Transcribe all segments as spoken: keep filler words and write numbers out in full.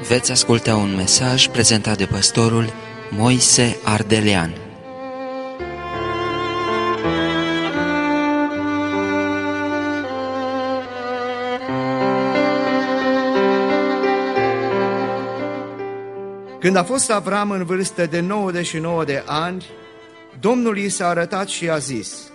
Veți asculta un mesaj prezentat de pastorul Moise Ardelean. Când a fost Avram în vârstă de nouăzeci și nouă de ani, Domnul i s-a arătat și a zis: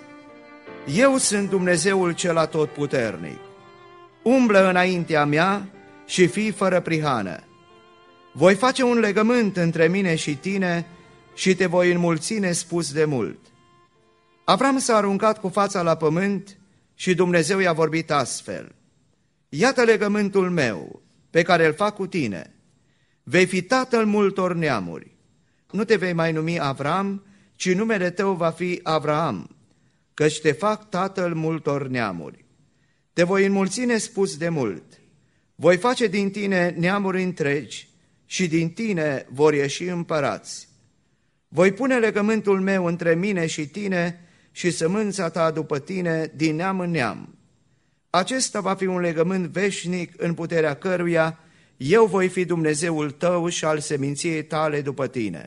Eu sunt Dumnezeul cel atotputernic. Umblă înaintea mea și fii fără prihană. Voi face un legământ între mine și tine și te voi înmulți nespus de mult. Avram s-a aruncat cu fața la pământ și Dumnezeu i-a vorbit astfel: Iată legământul meu pe care îl fac cu tine. Vei fi tatăl multor neamuri. Nu te vei mai numi Avram, ci numele tău va fi Avraam, căci te fac tatăl multor neamuri. Te voi înmulți nespus de mult. Voi face din tine neamuri întregi și din tine vor ieși împărați. Voi pune legământul meu între mine și tine și sămânța ta după tine din neam în neam. Acesta va fi un legământ veșnic în puterea căruia eu voi fi Dumnezeul tău și al seminției tale după tine.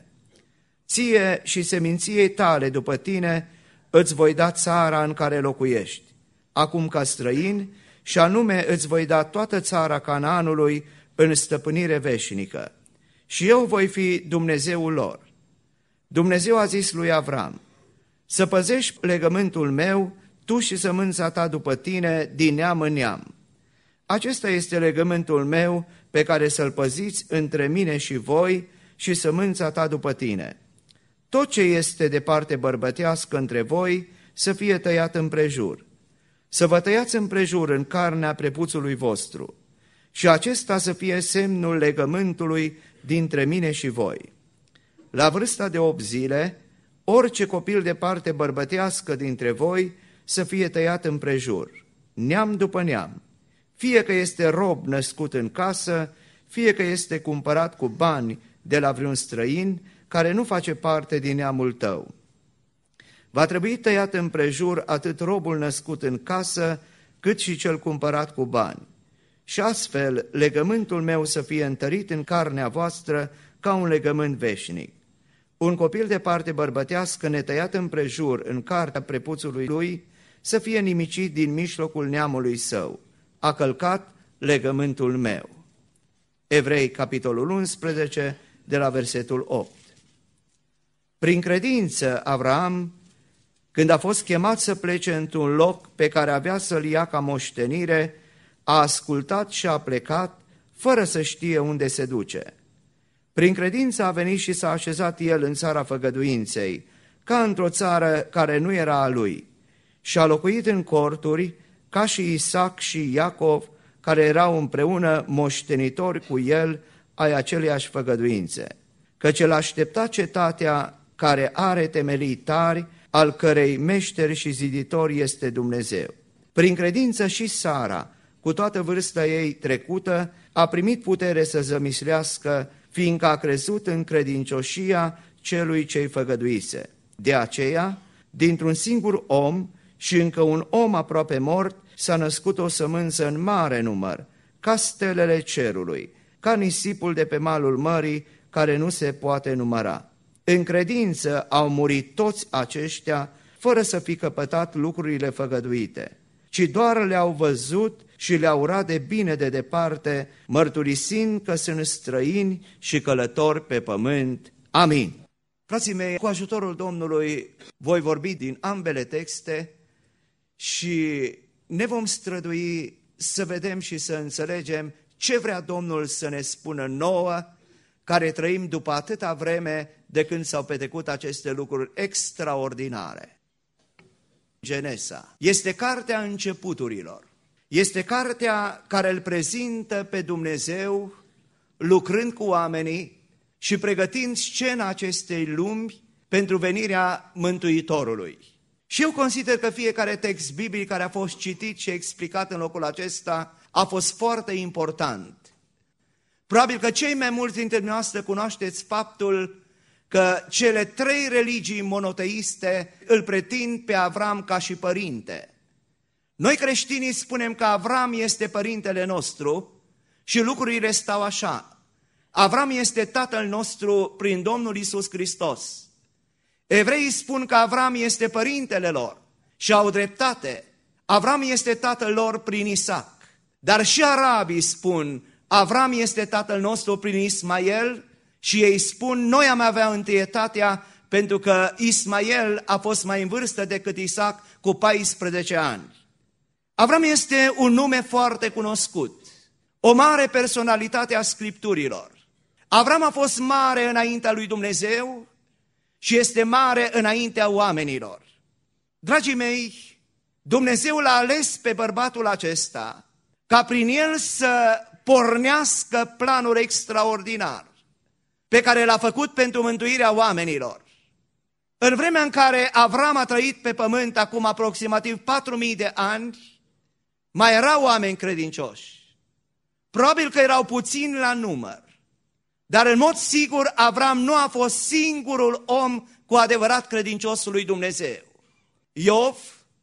Ție și seminției tale după tine îți voi da țara în care locuiești, acum ca străin, și anume îți voi da toată țara Canaanului în stăpânire veșnică. Și eu voi fi Dumnezeul lor. Dumnezeu a zis lui Avram: Să păzești legământul meu, tu și sămânța ta după tine, din neam în neam. Acesta este legământul meu pe care să-l păziți între mine și voi și sămânța ta după tine. Tot ce este de parte bărbătească între voi să fie tăiat împrejur. Să vă tăiați împrejur în carnea prepuțului vostru și acesta să fie semnul legământului dintre mine și voi. La vârsta de opt zile, orice copil de parte bărbătească dintre voi să fie tăiat împrejur, neam după neam, fie că este rob născut în casă, fie că este cumpărat cu bani de la vreun străin care nu face parte din neamul tău. Va trebui tăiat împrejur atât robul născut în casă, cât și cel cumpărat cu bani. Și astfel legământul meu să fie întărit în carnea voastră ca un legământ veșnic. Un copil de parte bărbătească netăiat împrejur în cartea prepuțului lui să fie nimicit din mijlocul neamului său. A călcat legământul meu. Evrei, capitolul unsprezece, de la versetul opt. Prin credință, Avram, când a fost chemat să plece într-un loc pe care avea să-l ia ca moștenire, a ascultat și a plecat, fără să știe unde se duce. Prin credință a venit și s-a așezat el în țara făgăduinței, ca într-o țară care nu era a lui, și a locuit în corturi, ca și Isaac și Iacov, care erau împreună moștenitori cu el ai aceleiași făgăduințe, căci el aștepta cetatea care are temelii tari, al cărei meșter și ziditor este Dumnezeu. Prin credință și Sara, cu toată vârsta ei trecută, a primit putere să zămislească, fiindcă a crezut în credincioșia celui ce-i făgăduise. De aceea, dintr-un singur om și încă un om aproape mort, s-a născut o sămânță în mare număr, ca stelele cerului, ca nisipul de pe malul mării, care nu se poate număra. În credință au murit toți aceștia, fără să fi căpătat lucrurile făgăduite, ci doar le-au văzut și le-au urat de bine de departe, mărturisind că sunt străini și călători pe pământ. Amin. Frații mei, cu ajutorul Domnului voi vorbi din ambele texte și ne vom strădui să vedem și să înțelegem ce vrea Domnul să ne spună nouă, care trăim după atâta vreme de când s-au petrecut aceste lucruri extraordinare. Genesa este cartea începuturilor. Este cartea care îl prezintă pe Dumnezeu lucrând cu oamenii și pregătind scena acestei lumi pentru venirea Mântuitorului. Și eu consider că fiecare text biblic care a fost citit și explicat în locul acesta a fost foarte important. Probabil că cei mai mulți dintre noastre cunoașteți faptul că cele trei religii monoteiste îl pretind pe Avram ca și părinte. Noi creștinii spunem că Avram este părintele nostru și lucrurile stau așa. Avram este tatăl nostru prin Domnul Iisus Hristos. Evreii spun că Avram este părintele lor și au dreptate. Avram este tatăl lor prin Isaac. Dar și arabii spun, Avram este tatăl nostru prin Ismael și ei spun, noi am avea întâietatea pentru că Ismael a fost mai în vârstă decât Isaac cu paisprezece ani. Avram este un nume foarte cunoscut, o mare personalitate a Scripturilor. Avram a fost mare înaintea lui Dumnezeu și este mare înaintea oamenilor. Dragii mei, Dumnezeu l-a ales pe bărbatul acesta ca prin el să pornească planul extraordinar pe care l-a făcut pentru mântuirea oamenilor. În vremea în care Avram a trăit pe pământ acum aproximativ patru mii de ani, mai erau oameni credincioși. Probabil că erau puțini la număr, dar în mod sigur Avram nu a fost singurul om cu adevărat credincios lui Dumnezeu. Iov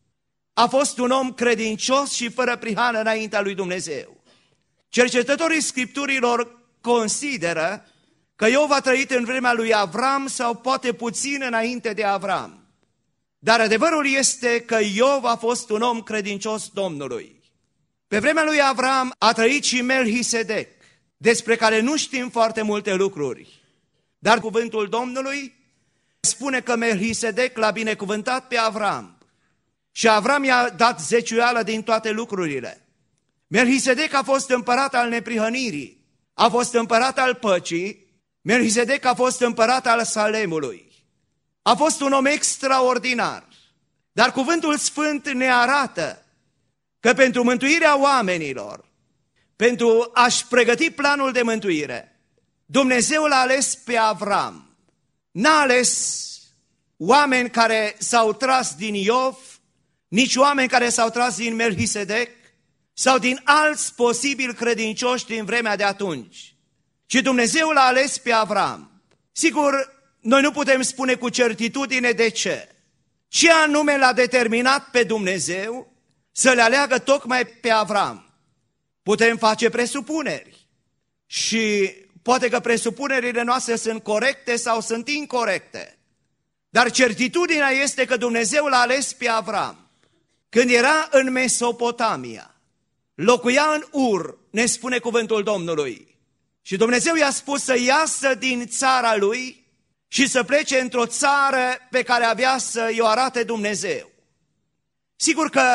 a fost un om credincios și fără prihană înaintea lui Dumnezeu. Cercetătorii Scripturilor consideră că Iov a trăit în vremea lui Avram sau poate puțin înainte de Avram. Dar adevărul este că Iov a fost un om credincios Domnului. Pe vremea lui Avram a trăit și Melchisedec, despre care nu știm foarte multe lucruri. Dar cuvântul Domnului spune că Melchisedec l-a binecuvântat pe Avram și Avram i-a dat zeciuială din toate lucrurile. Melchisedec a fost împărat al neprihănirii, a fost împărat al păcii, Melchisedec a fost împărat al Salemului. A fost un om extraordinar, dar cuvântul Sfânt ne arată că pentru mântuirea oamenilor, pentru a-și pregăti planul de mântuire, Dumnezeu l-a ales pe Avram. N-a ales oameni care s-au tras din Iov, nici oameni care s-au tras din Melchisedec sau din alți posibili credincioși din vremea de atunci, ci Dumnezeu l-a ales pe Avram. Sigur, noi nu putem spune cu certitudine de ce. Ce anume l-a determinat pe Dumnezeu să le aleagă tocmai pe Avram? Putem face presupuneri și poate că presupunerile noastre sunt corecte sau sunt incorecte. Dar certitudinea este că Dumnezeu l-a ales pe Avram. Când era în Mesopotamia, locuia în Ur, ne spune cuvântul Domnului. Și Dumnezeu i-a spus să iasă din țara lui și să plece într-o țară pe care avea să-i o arate Dumnezeu. Sigur că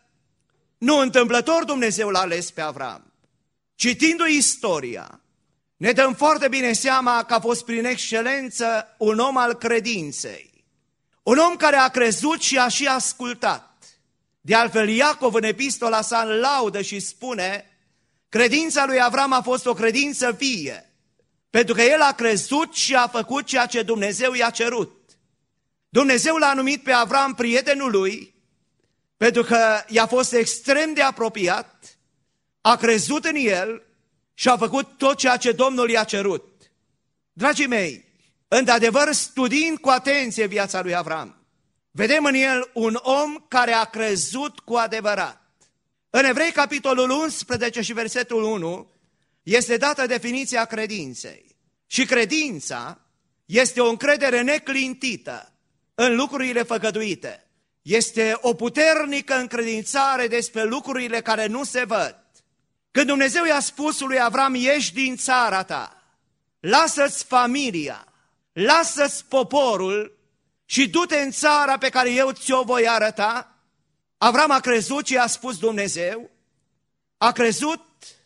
nu întâmplător Dumnezeu l-a ales pe Avram. Citindu-i istoria, ne dăm foarte bine seama că a fost prin excelență un om al credinței. Un om care a crezut și a și ascultat. De altfel, Iacov în epistola sa îl laudă și spune: credința lui Avram a fost o credință vie, pentru că el a crezut și a făcut ceea ce Dumnezeu i-a cerut. Dumnezeu l-a numit pe Avram prietenul lui, pentru că i-a fost extrem de apropiat, a crezut în el și a făcut tot ceea ce Domnul i-a cerut. Dragii mei, într-adevăr, studiind cu atenție viața lui Avram, vedem în el un om care a crezut cu adevărat. În Evrei, capitolul unsprezece și versetul unu, este dată definiția credinței. Și credința este o încredere neclintită în lucrurile făgăduite. Este o puternică încredințare despre lucrurile care nu se văd. Când Dumnezeu i-a spus lui Avram: ieși din țara ta, lasă-ți familia, lasă-ți poporul și du-te în țara pe care eu ți-o voi arăta, Avram a crezut și a spus Dumnezeu, a crezut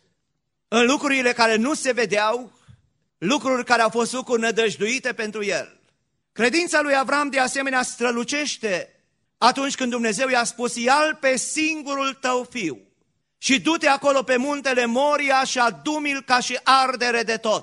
în lucrurile care nu se vedeau, lucruri care au fost lucruri nădăjduite pentru el. Credința lui Avram de asemenea strălucește atunci când Dumnezeu i-a spus: ia-l pe singurul tău fiu și du-te acolo pe muntele Moria și adu-mi-l ca și ardere de tot.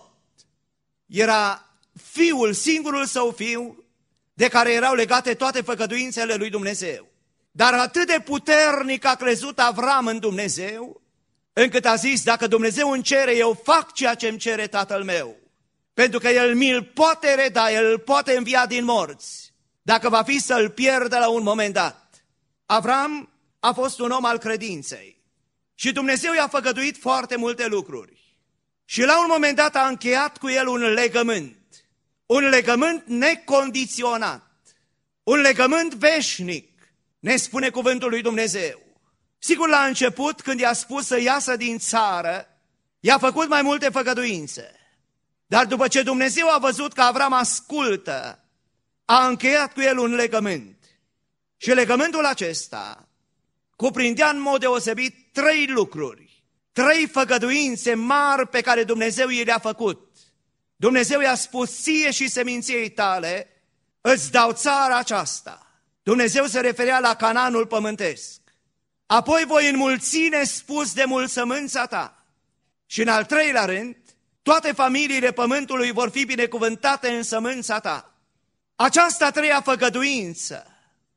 Era fiul, singurul său fiu, de care erau legate toate făgăduințele lui Dumnezeu. Dar atât de puternic a crezut Avram în Dumnezeu, încât a zis: dacă Dumnezeu îmi cere, eu fac ceea ce îmi cere tatăl meu. Pentru că el mi-l poate reda, el îl poate învia din morți, dacă va fi să-l pierdă la un moment dat. Avram a fost un om al credinței și Dumnezeu i-a făgăduit foarte multe lucruri. Și la un moment dat a încheiat cu el un legământ, un legământ necondiționat, un legământ veșnic, ne spune cuvântul lui Dumnezeu. Sigur, la început, când i-a spus să iasă din țară, i-a făcut mai multe făgăduințe. Dar după ce Dumnezeu a văzut că Avram ascultă, a încheiat cu el un legământ. Și legământul acesta cuprindea în mod deosebit trei lucruri, trei făgăduințe mari pe care Dumnezeu i le-a făcut. Dumnezeu i-a spus ție și seminției tale, îți dau țara aceasta. Dumnezeu se referea la Canaanul pământesc. Apoi voi înmulți nespus de mult sămânța ta. Și în al treilea rând, toate familiile pământului vor fi binecuvântate în sămânța ta. Această a treia făgăduință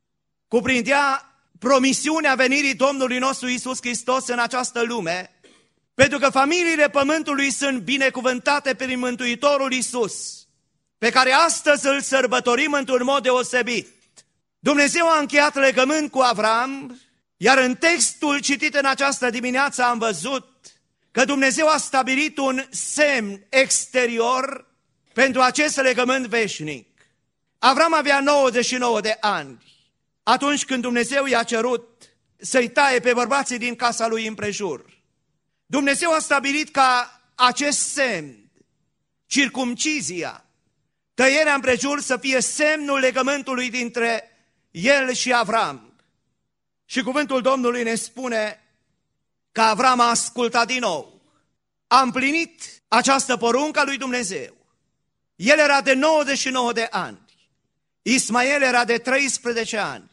cuprindea promisiunea venirii Domnului nostru Iisus Hristos în această lume, pentru că familiile pământului sunt binecuvântate prin Mântuitorul Iisus, pe care astăzi îl sărbătorim într-un mod deosebit. Dumnezeu a încheiat legământ cu Avram, iar în textul citit în această dimineață am văzut că Dumnezeu a stabilit un semn exterior pentru acest legământ veșnic. Avram avea nouăzeci și nouă de ani atunci când Dumnezeu i-a cerut să-i taie pe bărbații din casa lui împrejur. Dumnezeu a stabilit ca acest semn, circumcizia, tăierea împrejur, să fie semnul legământului dintre el și Avram. Și cuvântul Domnului ne spune că Avram a ascultat din nou, a împlinit această poruncă a lui Dumnezeu. El era de nouăzeci și nouă de ani, Ismael era de treisprezece ani,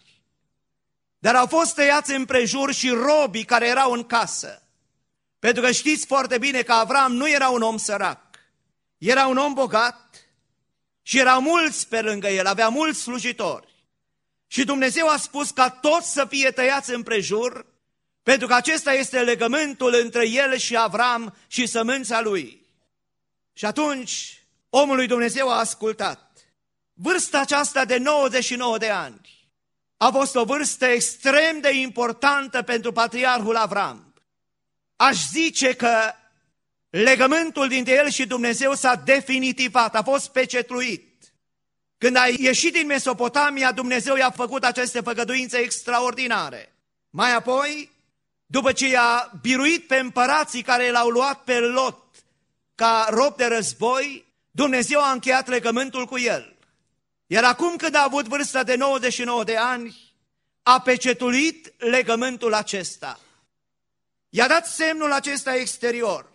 dar au fost tăiați împrejur și robii care erau în casă. Pentru că știți foarte bine că Avram nu era un om sărac, era un om bogat și erau mulți pe lângă el, avea mulți slujitori. Și Dumnezeu a spus ca toți să fie tăiați împrejur, pentru că acesta este legământul între el și Avram și sămânța lui. Și atunci omul lui Dumnezeu a ascultat. Vârsta aceasta de nouăzeci și nouă de ani a fost o vârstă extrem de importantă pentru patriarhul Avram. Aș zice că legământul dintre el și Dumnezeu s-a definitivat, a fost pecetluit. Când a ieșit din Mesopotamia, Dumnezeu i-a făcut aceste făgăduințe extraordinare. Mai apoi, după ce i-a biruit pe împărații care l-au luat pe Lot ca rob de război, Dumnezeu a încheiat legământul cu el. Iar acum când a avut vârsta de nouăzeci și nouă de ani, a pecetuit legământul acesta. I-a dat semnul acesta exterior.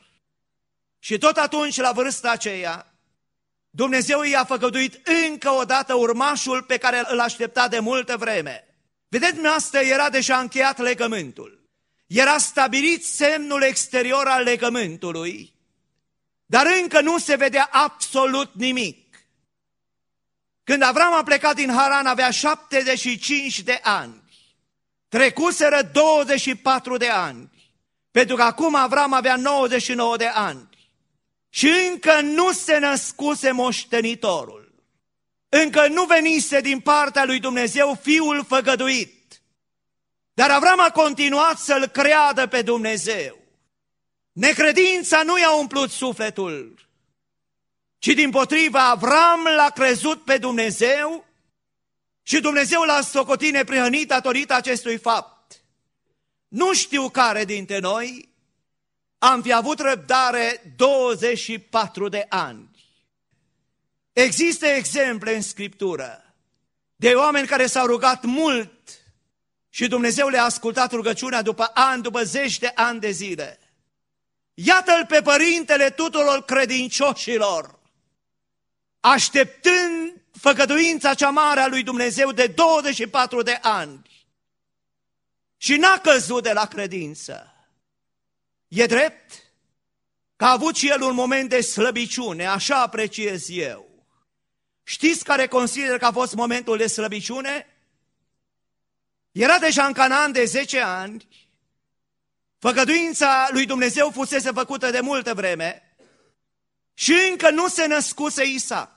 Și tot atunci, la vârsta aceea, Dumnezeu i-a făgăduit încă o dată urmașul pe care îl aștepta de multă vreme. Vedeți, asta era deja încheiat legământul. Era stabilit semnul exterior al legământului, dar încă nu se vedea absolut nimic. Când Avram a plecat din Haran, avea șaptezeci și cinci de ani. Trecuseră douăzeci și patru de ani. Pentru că acum Avram avea nouăzeci și nouă de ani. Și încă nu se născuse moștenitorul. Încă nu venise din partea lui Dumnezeu fiul făgăduit. Dar Avram a continuat să-L creadă pe Dumnezeu. Necredința nu i-a umplut sufletul, ci dimpotrivă Avram l-a crezut pe Dumnezeu și Dumnezeu l-a socotit neprihănit datorită acestui fapt. Nu știu care dintre noi am fi avut răbdare douăzeci și patru de ani. Există exemple în Scriptură de oameni care s-au rugat mult și Dumnezeu le-a ascultat rugăciunea după ani, după zeci de ani de zile. Iată-l pe părintele tuturor credincioșilor, așteptând făgăduința cea mare a lui Dumnezeu de douăzeci și patru de ani. Și n-a căzut de la credință. E drept că a avut și el un moment de slăbiciune, așa apreciez eu. Știți care consider că a fost momentul de slăbiciune? Era deja în Canaan de zece ani, făgăduința lui Dumnezeu fusese făcută de multă vreme și încă nu se născuse Isaac.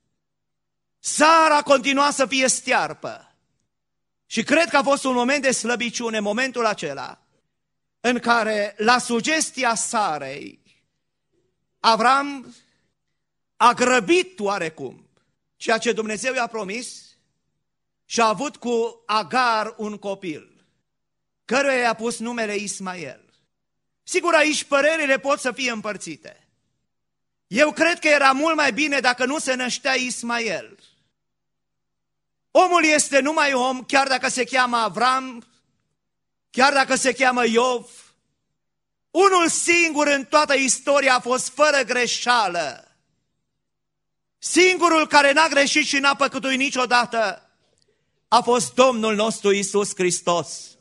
Sara continua să fie stearpă și cred că a fost un moment de slăbiciune, momentul acela, în care, la sugestia Sarei, Avram a grăbit oarecum ceea ce Dumnezeu i-a promis și a avut cu Agar un copil, căruia i-a pus numele Ismael. Sigur, aici părerile pot să fie împărțite. Eu cred că era mult mai bine dacă nu se năștea Ismael. Omul este numai om, chiar dacă se cheamă Avram, chiar dacă se cheamă Iov. Unul singur în toată istoria a fost fără greșeală. Singurul care n-a greșit și n-a păcătuit niciodată a fost Domnul nostru Iisus Hristos.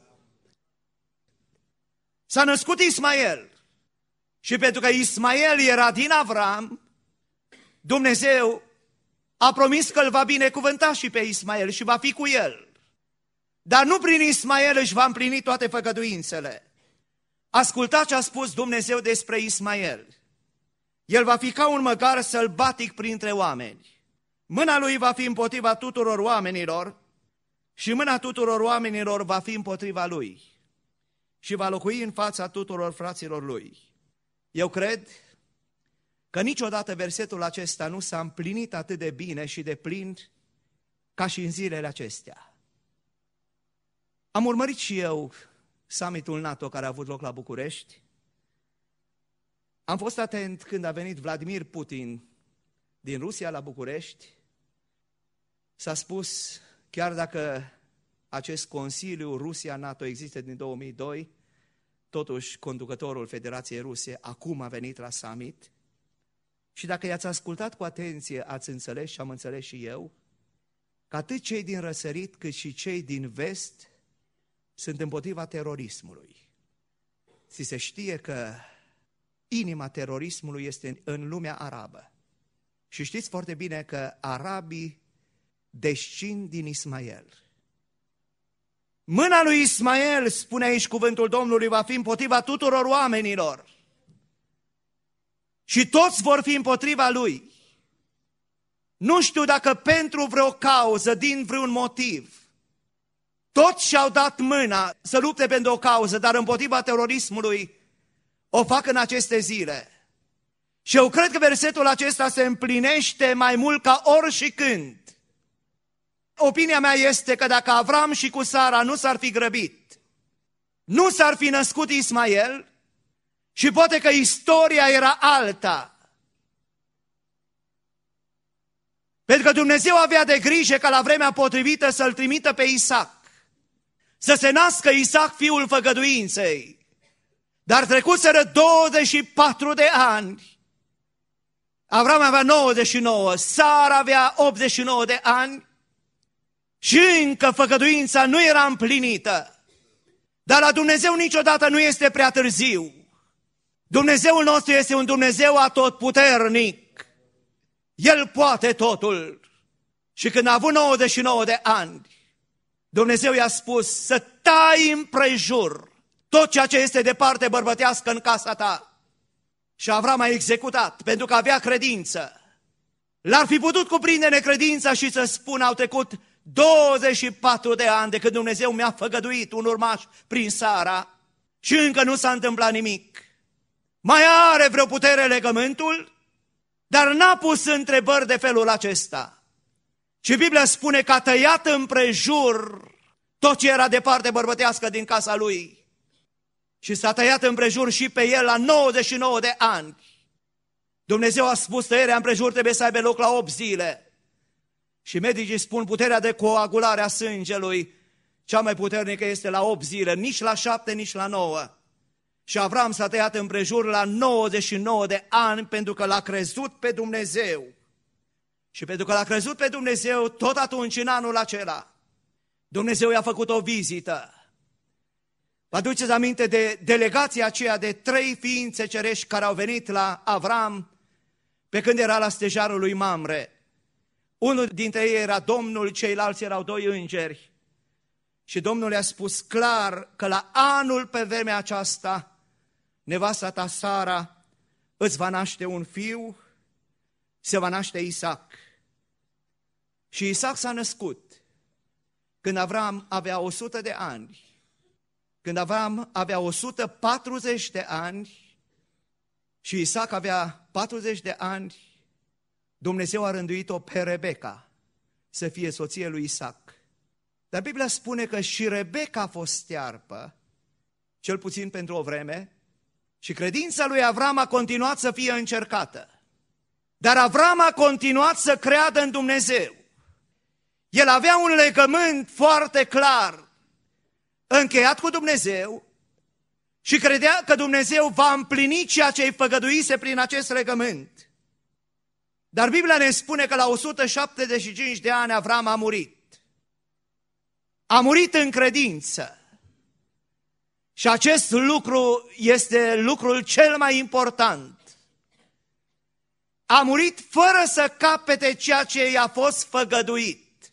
S-a născut Ismael și pentru că Ismael era din Avram, Dumnezeu a promis că îl va binecuvânta și pe Ismael și va fi cu el. Dar nu prin Ismael își va împlini toate făgăduințele. Ascultați ce a spus Dumnezeu despre Ismael. El va fi ca un măgar sălbatic printre oameni. Mâna lui va fi împotriva tuturor oamenilor și mâna tuturor oamenilor va fi împotriva lui. Și va locui în fața tuturor fraților lui. Eu cred că niciodată versetul acesta nu s-a împlinit atât de bine și de plin ca și în zilele acestea. Am urmărit și eu summitul NATO care a avut loc la București. Am fost atent când a venit Vladimir Putin din Rusia la București. S-a spus, chiar dacă acest Consiliu Rusia-NATO există din două mii doi, totuși conducătorul Federației Ruse acum a venit la summit. Și dacă i-ați ascultat cu atenție, ați înțeles și am înțeles și eu, că atât cei din răsărit cât și cei din vest sunt împotriva terorismului. Ți se știe că inima terorismului este în lumea arabă. Și știți foarte bine că arabii descind din Ismael. Mâna lui Ismael, spune aici cuvântul Domnului, va fi împotriva tuturor oamenilor. Și toți vor fi împotriva lui. Nu știu dacă pentru vreo cauză, din vreun motiv, toți și-au dat mâna să lupte pentru o cauză, dar împotriva terorismului o fac în aceste zile. Și eu cred că versetul acesta se împlinește mai mult ca ori și când. Opinia mea este că dacă Avram și cu Sara nu s-ar fi grăbit, nu s-ar fi născut Ismael și poate că istoria era alta. Pentru că Dumnezeu avea de grijă ca la vremea potrivită să-l trimită pe Isaac, să se nască Isaac fiul făgăduinței. Dar trecuseră douăzeci și patru de ani. Avram avea nouăzeci și nouă, Sara avea optzeci și nouă de ani și încă făgăduința nu era împlinită. Dar la Dumnezeu niciodată nu este prea târziu. Dumnezeul nostru este un Dumnezeu atotputernic. El poate totul. Și când a avut nouăzeci și nouă de ani, Dumnezeu i-a spus să tai împrejur tot ceea ce este de parte bărbătească în casa ta. Și Avram a executat, pentru că avea credință. L-ar fi putut cuprinde necredința și să spună, au trecut douăzeci și patru de ani de când Dumnezeu mi-a făgăduit un urmaș prin Sara și încă nu s-a întâmplat nimic. Mai are vreo putere legământul, dar n-a pus întrebări de felul acesta. Și Biblia spune că a tăiat împrejur tot ce era de parte bărbătească din casa lui. Și s-a tăiat împrejur și pe el la nouăzeci și nouă de ani. Dumnezeu a spus tăierea împrejur trebuie să aibă loc la opt zile. Și medicii spun puterea de coagulare a sângelui cea mai puternică este la opt zile, nici la șapte, nici la nouă. Și Avram s-a tăiat împrejur la nouăzeci și nouă de ani pentru că l-a crezut pe Dumnezeu. Și pentru că l-a crezut pe Dumnezeu, tot atunci în anul acela, Dumnezeu i-a făcut o vizită. Vă aduceți aminte de delegația aceea de trei ființe cerești care au venit la Avram pe când era la stejarul lui Mamre. Unul dintre ei era Domnul, ceilalți erau doi îngeri. Și Domnul le-a spus clar că la anul pe vremea aceasta, nevasta ta Sara îți va naște un fiu, se va naște Isaac. Și Isaac s-a născut când Avram avea o sută de ani. Când Avram avea o sută patruzeci de ani, Și Isaac avea patruzeci de ani, Dumnezeu a rânduit-o pe Rebecca să fie soție lui Isaac. Dar Biblia spune că și Rebecca a fost stearpă, cel puțin pentru o vreme, și credința lui Avram a continuat să fie încercată. Dar Avram a continuat să creadă în Dumnezeu. El avea un legământ foarte clar, încheiat cu Dumnezeu, și credea că Dumnezeu va împlini ceea ce îi făgăduise prin acest legământ. Dar Biblia ne spune că la o sută șaptezeci și cinci de ani Avram a murit. A murit în credință. Și acest lucru este lucrul cel mai important. A murit fără să capete ceea ce i-a fost făgăduit.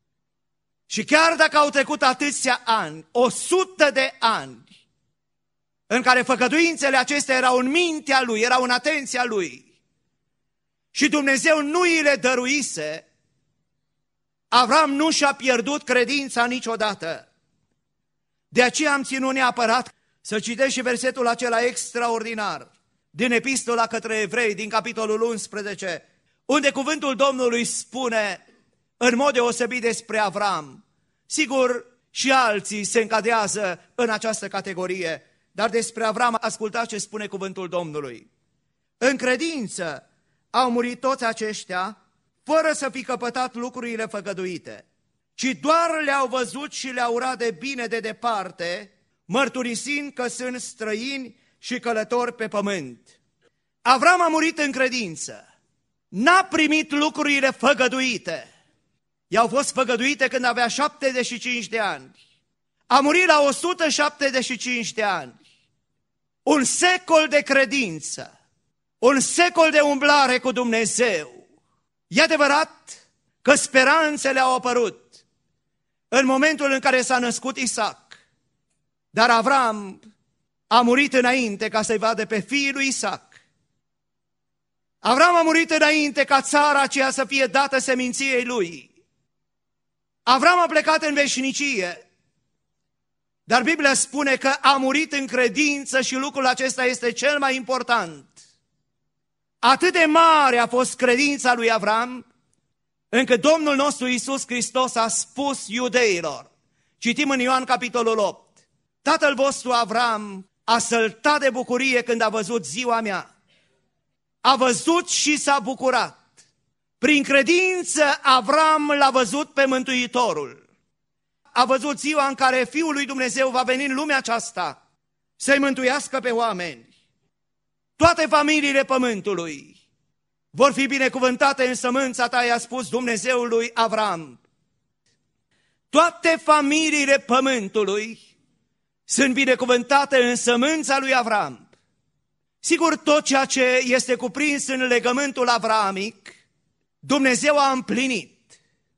Și chiar dacă au trecut atâția ani, o sută de ani, în care făgăduințele acestea erau în mintea lui, erau în atenția lui, și Dumnezeu nu îi le dăruise, Avram nu și-a pierdut credința niciodată. De aceea am ținut neapărat să citesc și versetul acela extraordinar din Epistola către Evrei, din capitolul unsprezece, unde cuvântul Domnului spune în mod deosebit despre Avram. Sigur, și alții se încadrează în această categorie, dar despre Avram ascultați ce spune cuvântul Domnului. În credință au murit toți aceștia, fără să fi căpătat lucrurile făgăduite, ci doar le-au văzut și le-au urat de bine de departe, mărturisind că sunt străini și călători pe pământ. Avram a murit în credință, n-a primit lucrurile făgăduite. I-au fost făgăduite când avea șaptezeci și cinci de ani. A murit la o sută șaptezeci și cinci de ani. Un secol de credință, un secol de umblare cu Dumnezeu. E adevărat că speranțele au apărut în momentul în care s-a născut Isaac, dar Avram a murit înainte ca să-i vadă pe fiul lui Isaac. Avram a murit înainte ca țara aceea să fie dată seminției lui. Avram a plecat în veșnicie, dar Biblia spune că a murit în credință și lucrul acesta este cel mai important. Atât de mare a fost credința lui Avram, încât Domnul nostru Iisus Hristos a spus iudeilor, citim în Ioan capitolul opt, tatăl vostru Avram a săltat de bucurie când a văzut ziua mea. A văzut și s-a bucurat. Prin credință Avram l-a văzut pe Mântuitorul. A văzut ziua în care Fiul lui Dumnezeu va veni în lumea aceasta să-i mântuiască pe oameni. Toate familiile pământului vor fi binecuvântate în sămânța ta, i-a spus Dumnezeul lui Avram. Toate familiile pământului sunt binecuvântate în sămânța lui Avram. Sigur, tot ceea ce este cuprins în legământul avramic, Dumnezeu a împlinit.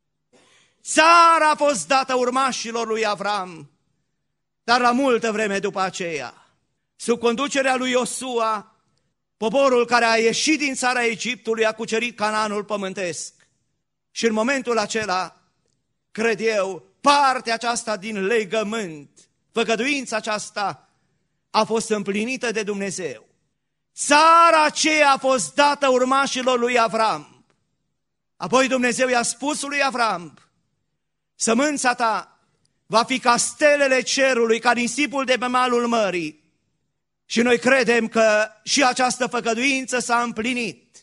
Țara a fost dată urmașilor lui Avram, dar la multă vreme după aceea, sub conducerea lui Iosua, poporul care a ieșit din țara Egiptului a cucerit Canaanul pământesc. Și în momentul acela, cred eu, partea aceasta din legământ, făgăduința aceasta a fost împlinită de Dumnezeu. Țara aceea a fost dată urmașilor lui Avram. Apoi Dumnezeu i-a spus lui Avram, sămânța ta va fi ca stelele cerului, ca nisipul de pe malul mării. Și noi credem că și această făgăduință s-a împlinit.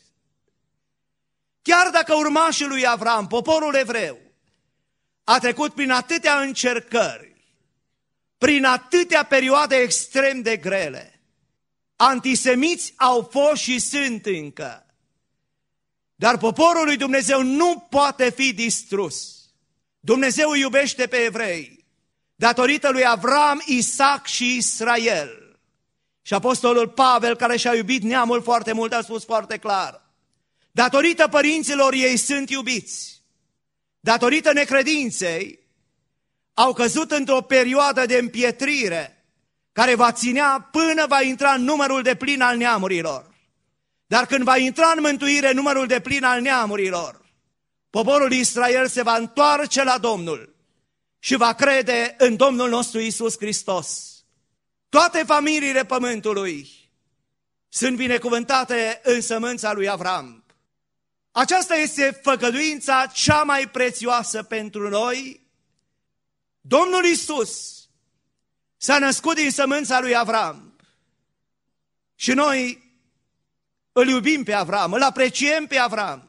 Chiar dacă urmașii lui Avram, poporul evreu, a trecut prin atâtea încercări, prin atâtea perioade extrem de grele, antisemiți au fost și sunt încă, dar poporul lui Dumnezeu nu poate fi distrus. Dumnezeu îi iubește pe evrei, datorită lui Avram, Isaac și Israel. Și apostolul Pavel, care și-a iubit neamul foarte mult, a spus foarte clar, datorită părinților ei sunt iubiți, datorită necredinței, au căzut într-o perioadă de împietrire, care va ținea până va intra în numărul de plin al neamurilor. Dar când va intra în mântuire numărul de plin al neamurilor, poporul Israel se va întoarce la Domnul și va crede în Domnul nostru Iisus Hristos. Toate familiile pământului sunt binecuvântate în sămânța lui Avram. Aceasta este făgăduința cea mai prețioasă pentru noi. Domnul Iisus s-a născut din sămânța lui Avram și noi îl iubim pe Avram, îl apreciem pe Avram.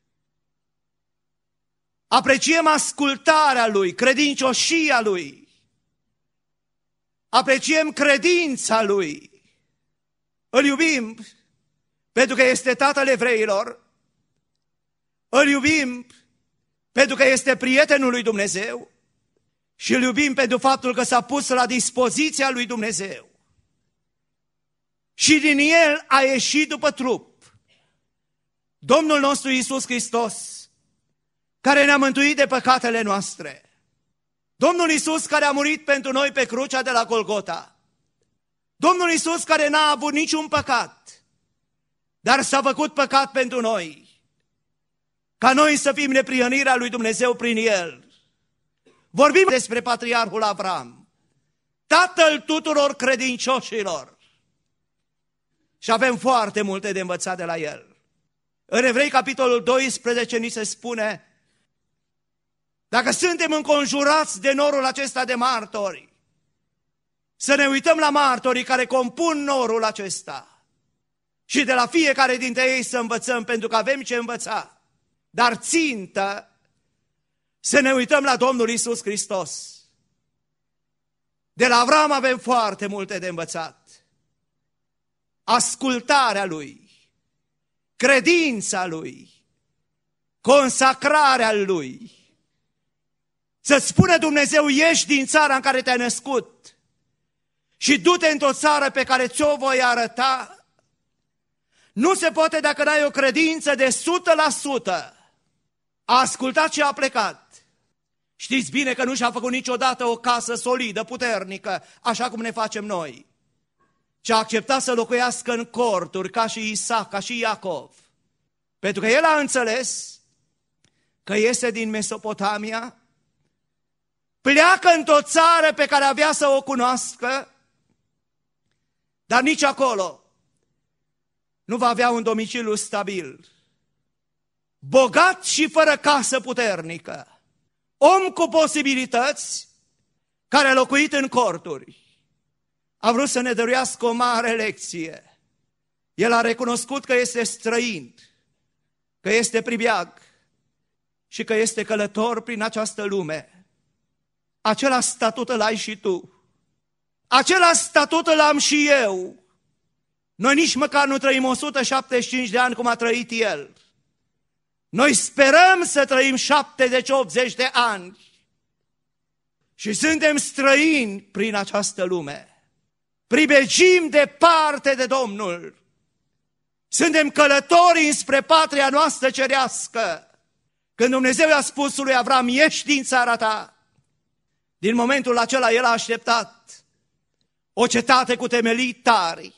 Apreciem ascultarea lui, credincioșia lui. Apreciem credința lui. Îl iubim pentru că este tatăl evreilor. Îl iubim pentru că este prietenul lui Dumnezeu. Și îl iubim pentru faptul că s-a pus la dispoziția lui Dumnezeu. Și din el a ieșit după trup Domnul nostru Iisus Hristos, care ne-a mântuit de păcatele noastre. Domnul Iisus care a murit pentru noi pe crucea de la Golgota. Domnul Iisus care n-a avut niciun păcat, dar s-a făcut păcat pentru noi, ca noi să fim neprihănirea lui Dumnezeu prin el. Vorbim despre patriarhul Avram, tatăl tuturor credincioșilor. Și avem foarte multe de învățat de la el. În Evrei, capitolul doisprezece, ni se spune: dacă suntem înconjurați de norul acesta de martori, să ne uităm la martorii care compun norul acesta și de la fiecare dintre ei să învățăm, pentru că avem ce învăța. Dar țintă să ne uităm la Domnul Iisus Hristos. De la Avram avem foarte multe de învățat. Ascultarea lui, credința lui, consacrarea lui. Să-ți spună Dumnezeu: ieși din țara în care te-ai născut și du-te într-o țară pe care ți-o voi arăta. Nu se poate dacă n-ai o credință de sută la sută. A ascultat și a plecat. Știți bine că nu și-a făcut niciodată o casă solidă, puternică, așa cum ne facem noi, ci a acceptat să locuiască în corturi, ca și Isaac, ca și Iacov. Pentru că el a înțeles că este din Mesopotamia, pleacă într-o țară pe care avea să o cunoască, dar nici acolo nu va avea un domiciliu stabil. Bogat și fără casă puternică, om cu posibilități, care a locuit în corturi, a vrut să ne dăruiască o mare lecție. El a recunoscut că este străin, că este pribeag și că este călător prin această lume. Același statut îl ai și tu. Același statut îl am și eu. Noi nici măcar nu trăim o sută șaptezeci și cinci de ani cum a trăit el. Noi sperăm să trăim șaptezeci optzeci de ani. Și suntem străini prin această lume. Pribegim departe de Domnul. Suntem călători înspre patria noastră cerească. Când Dumnezeu i-a spus lui Avram: ieși din țara ta, din momentul acela el a așteptat o cetate cu temelii tari,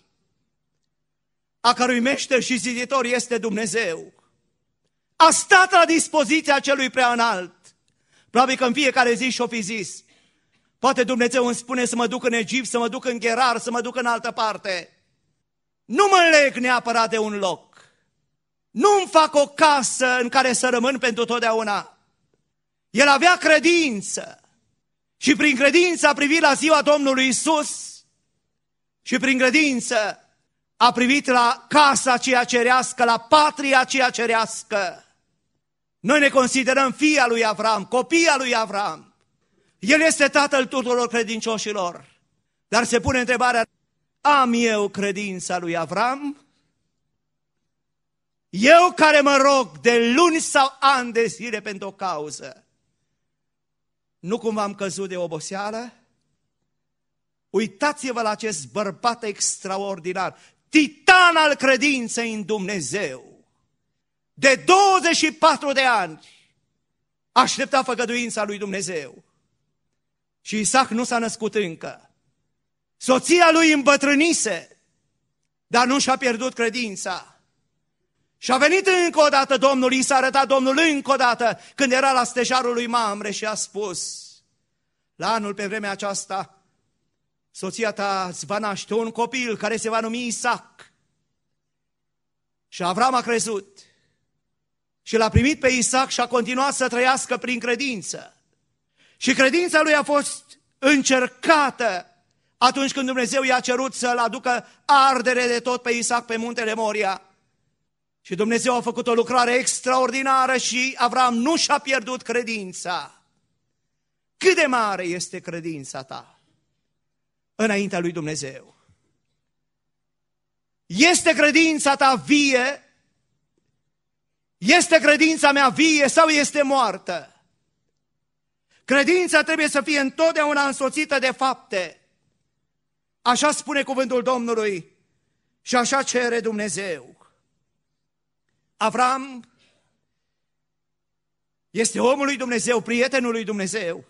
a cărui meșter și ziditor este Dumnezeu. A stat la dispoziția celui prea înalt. Probabil că în fiecare zi și-o fi zis: poate Dumnezeu îmi spune să mă duc în Egipt, să mă duc în Gerar, să mă duc în altă parte. Nu mă leg neapărat de un loc. Nu-mi fac o casă în care să rămân pentru totdeauna. El avea credință și prin credință a privit la ziua Domnului Iisus și prin credință a privit la casa aceea cerească, la patria aceea cerească. Noi ne considerăm fii al lui Avram, copii al lui Avram. El este tatăl tuturor credincioșilor. Dar se pune întrebarea: am eu credința lui Avram? Eu care mă rog de luni sau ani de zile pentru o cauză, nu cumva am căzut de oboseală? Uitați-vă la acest bărbat extraordinar, titan al credinței în Dumnezeu. De douăzeci și patru de ani aștepta făgăduința lui Dumnezeu. Și Isaac nu s-a născut încă. Soția lui îmbătrânise, dar nu și-a pierdut credința. Și a venit încă o dată Domnul, i s-a arătat Domnul încă o dată când era la stejarul lui Mamre și a spus: la anul pe vremea aceasta soția ta îți va naște un copil care se va numi Isaac. Și Avram a crezut și l-a primit pe Isaac și a continuat să trăiască prin credință. Și credința lui a fost încercată atunci când Dumnezeu i-a cerut să-l aducă ardere de tot pe Isaac pe muntele Moria. Și Dumnezeu a făcut o lucrare extraordinară și Avram nu și-a pierdut credința. Cât de mare este credința ta înaintea lui Dumnezeu? Este credința ta vie? Este credința mea vie sau este moartă? Credința trebuie să fie întotdeauna însoțită de fapte. Așa spune cuvântul Domnului și așa cere Dumnezeu. Avram este omul lui Dumnezeu, prietenul lui Dumnezeu.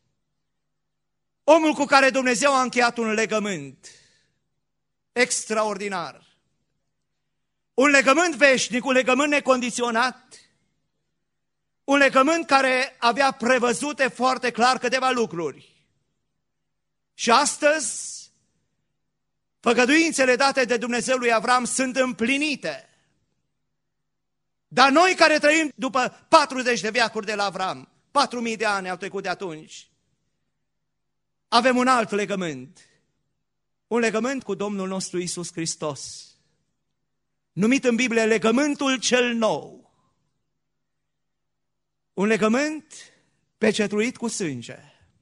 Omul cu care Dumnezeu a încheiat un legământ extraordinar. Un legământ veșnic, un legământ necondiționat, un legământ care avea prevăzute foarte clar câteva lucruri. Și astăzi, făgăduințele date de Dumnezeu lui Avram sunt împlinite. Dar noi care trăim după patruzeci de veacuri de la Avram, patru mii de ani au trecut de atunci, avem un alt legământ. Un legământ cu Domnul nostru Iisus Hristos, numit în Biblie legământul cel nou. Un legământ pecetluit cu sânge.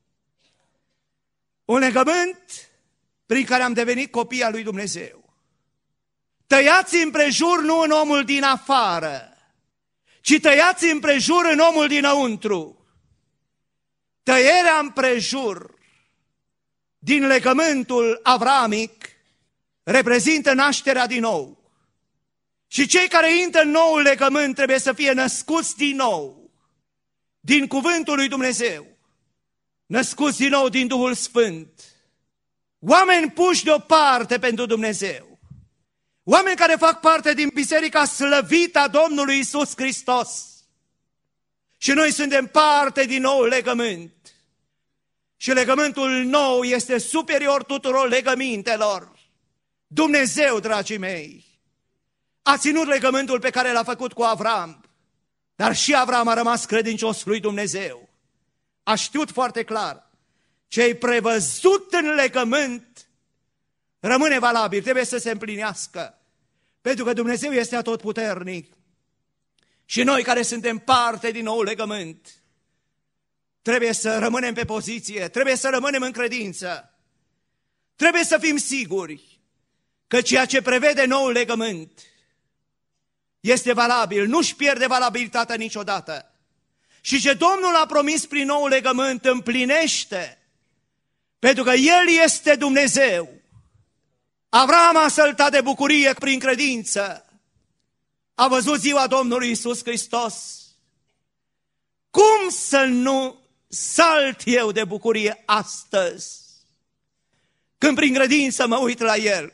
Un legământ prin care am devenit copii al lui Dumnezeu. Tăiați împrejur nu în omul din afară, ci tăiați împrejur în omul dinăuntru. Tăierea împrejur din legământul avramic reprezintă nașterea din nou. Și cei care intră în noul legământ trebuie să fie născuți din nou, din cuvântul lui Dumnezeu, născuți din nou din Duhul Sfânt, oameni puși deoparte pentru Dumnezeu, oameni care fac parte din biserica slăvită a Domnului Iisus Hristos. Și noi suntem parte din nou legământ. Și legământul nou este superior tuturor legămintelor. Dumnezeu, dragii mei, a ținut legământul pe care l-a făcut cu Avram, dar și Avram a rămas credincios lui Dumnezeu. A știut foarte clar, ce-ai prevăzut în legământ rămâne valabil, trebuie să se împlinească, pentru că Dumnezeu este atotputernic. Și noi care suntem parte din nou legământ, trebuie să rămânem pe poziție, trebuie să rămânem în credință, trebuie să fim siguri că ceea ce prevede noul legământ este valabil, nu-și pierde valabilitatea niciodată. Și ce Domnul a promis prin noul legământ împlinește, pentru că El este Dumnezeu. Avram a săltat de bucurie prin credință, a văzut ziua Domnului Iisus Hristos. Cum să nu salt eu de bucurie astăzi, când prin credință mă uit la El?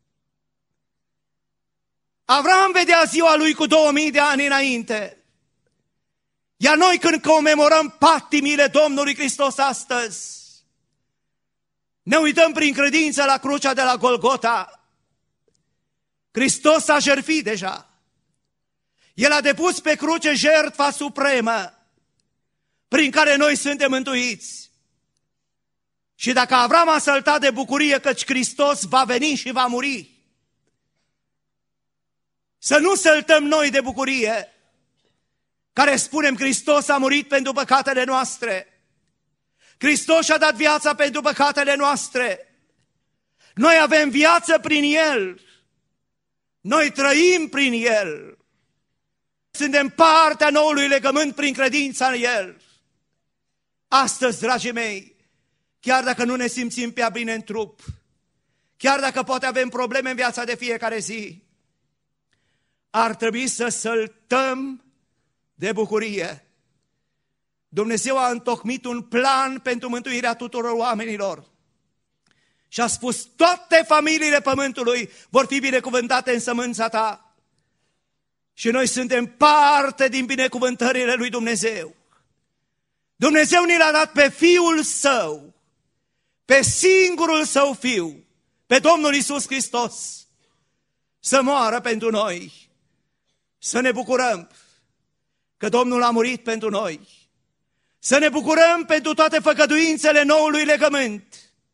Avram vedea ziua lui cu două mii de ani înainte. Iar noi când comemorăm patimile Domnului Hristos astăzi, ne uităm prin credință la crucea de la Golgota. Hristos a jertfit deja. El a depus pe cruce jertfa supremă prin care noi suntem mântuiți. Și dacă Avram a săltat de bucurie căci Hristos va veni și va muri, să nu săltăm noi de bucurie care spunem Hristos a murit pentru păcatele noastre. Hristos și-a dat viața pentru păcatele noastre. Noi avem viață prin El. Noi trăim prin El. Suntem partea noului legământ prin credința în El. Astăzi, dragii mei, chiar dacă nu ne simțim prea bine în trup, chiar dacă poate avem probleme în viața de fiecare zi, ar trebui să săltăm de bucurie. Dumnezeu a întocmit un plan pentru mântuirea tuturor oamenilor și a spus: toate familiile pământului vor fi binecuvântate în sămânța ta. Și noi suntem parte din binecuvântările lui Dumnezeu. Dumnezeu ni l-a dat pe Fiul Său, pe singurul Său Fiu, pe Domnul Iisus Hristos, să moară pentru noi, Să ne bucurăm că Domnul a murit pentru noi. Să ne bucurăm pentru toate făgăduințele noului legământ.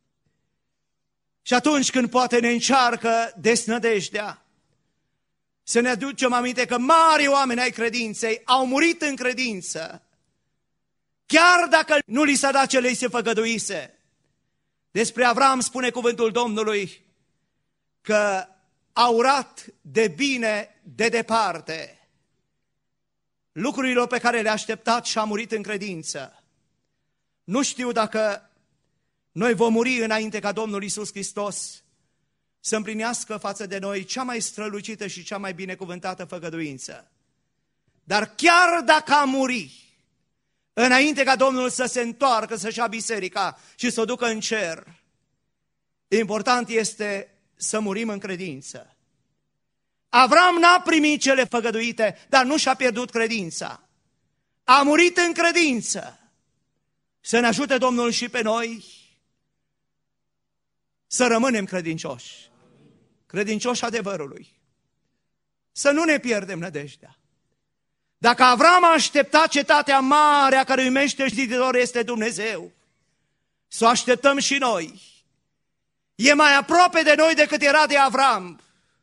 Și atunci când poate ne încearcă desnădejdea, să ne aducem aminte că mari oameni ai credinței au murit în credință, chiar dacă nu li s-a dat ce le se făgăduise. Despre Avram spune cuvântul Domnului că a urat de bine de departe lucrurile pe care le-a așteptat și a murit în credință. Nu știu dacă noi vom muri înainte ca Domnul Iisus Hristos să împlinească față de noi cea mai strălucită și cea mai binecuvântată făgăduință. Dar chiar dacă a muri înainte ca Domnul să se întoarcă, să-și ia biserica și să o ducă în cer, important este să murim în credință. Avram n-a primit cele făgăduite, dar nu și-a pierdut credința. A murit în credință. Să ne ajute Domnul și pe noi să rămânem credincioși, credincioși adevărului, să nu ne pierdem nădejdea. Dacă Avram a așteptat cetatea mare a cărui meșter este Dumnezeu, să o așteptăm și noi. E mai aproape de noi decât era de Avram.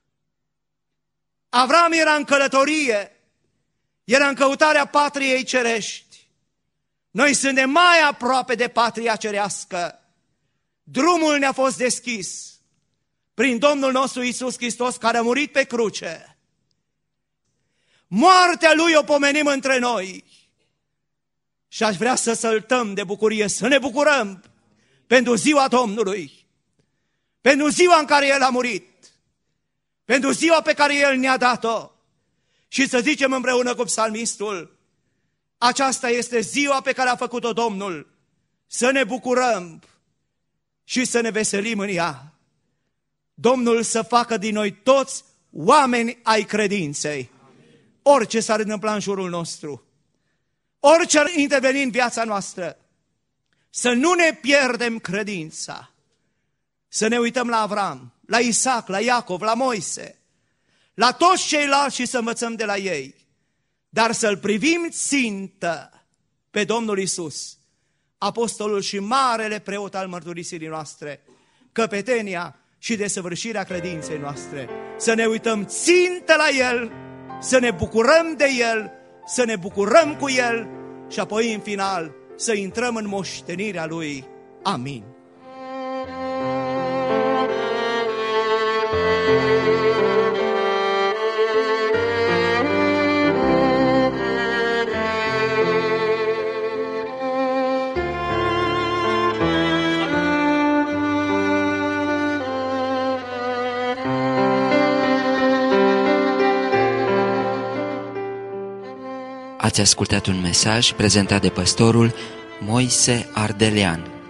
Avram era în călătorie, era în căutarea patriei cerești. Noi suntem mai aproape de patria cerească. Drumul ne-a fost deschis prin Domnul nostru Iisus Hristos, care a murit pe cruce. Moartea Lui o pomenim între noi. Și aș vrea să săltăm de bucurie, să ne bucurăm pentru ziua Domnului, pentru ziua în care El a murit, pentru ziua pe care El ne-a dat-o. Și să zicem împreună cu psalmistul, aceasta este ziua pe care a făcut-o Domnul, să ne bucurăm și să ne veselim în ea. Domnul să facă din noi toți oameni ai credinței. Orice s-ar întâmpla în jurul nostru, orice ar interveni în viața noastră, să nu ne pierdem credința. Să ne uităm la Avram, la Isaac, la Iacov, la Moise, la toți ceilalți și să învățăm de la ei. Dar să-L privim țintă pe Domnul Iisus, apostolul și marele preot al mărturisirii noastre, căpetenia și desăvârșirea credinței noastre. Să ne uităm țintă la El, să ne bucurăm de El, să ne bucurăm cu El și apoi în final să intrăm în moștenirea Lui. Amin. Ați ascultat un mesaj prezentat de păstorul Moise Ardelean.